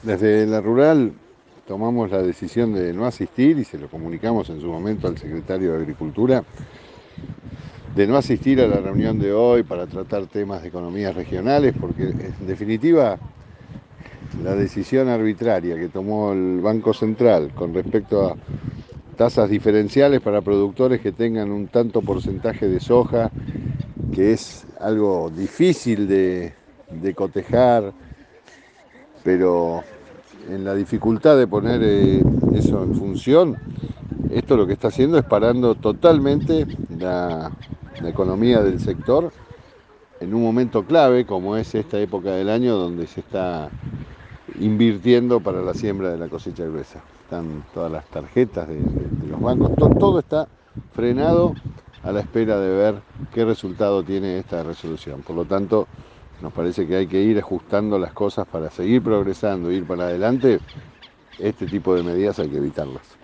Desde la rural tomamos la decisión de no asistir y se lo comunicamos en su momento al secretario de Agricultura, de no asistir a la reunión de hoy para tratar temas de economías regionales, porque en definitiva la decisión arbitraria que tomó el Banco Central con respecto a tasas diferenciales para productores que tengan un tanto porcentaje de soja, que es algo difícil de cotejar, pero en la dificultad de poner eso en función, esto lo que está haciendo es parando totalmente la economía del sector en un momento clave como es esta época del año donde se está invirtiendo para la siembra de la cosecha gruesa. Están todas las tarjetas de los bancos, todo está frenado a la espera de ver qué resultado tiene esta resolución. Por lo tanto, nos parece que hay que ir ajustando las cosas para seguir progresando, ir para adelante. Este tipo de medidas hay que evitarlas.